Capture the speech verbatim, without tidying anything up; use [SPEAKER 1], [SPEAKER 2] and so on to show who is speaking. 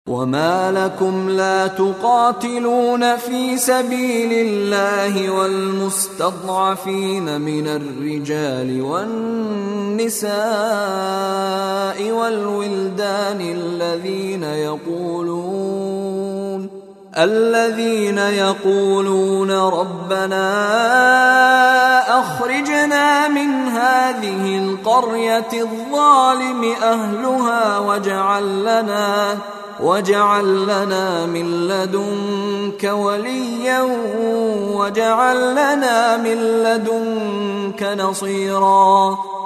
[SPEAKER 1] وما لكم لا تقاتلون في سبيل الله والمستضعفين من الرجال والنساء والولدان الذين يقولون الذين يقولون ربنا أخرجنا من هذه القرية الظالم أهلها واجعل لنا واجعل لنا من لدنك وليا واجعل لنا من لدنك نصيرا